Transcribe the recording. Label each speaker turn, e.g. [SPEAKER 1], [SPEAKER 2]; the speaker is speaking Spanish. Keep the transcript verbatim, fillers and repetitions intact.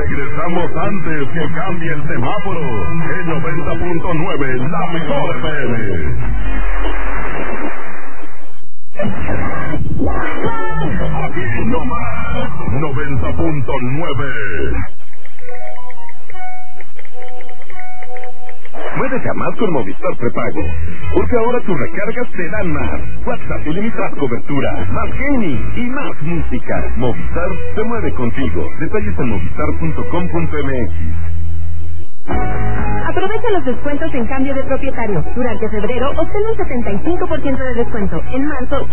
[SPEAKER 1] Regresamos antes que cambie el semáforo. En noventa punto nueve, la mejor F M. Aquí nomás, noventa punto nueve. Muévete a más con Movistar Prepago, porque ahora tus recargas te dan más. WhatsApp ilimitado, cobertura, más gaming y más música. Movistar se mueve contigo. Detalles en movistar punto com punto m x.
[SPEAKER 2] Aprovecha los descuentos en cambio de propietario. Durante febrero obtén un setenta y cinco por ciento de descuento. En marzo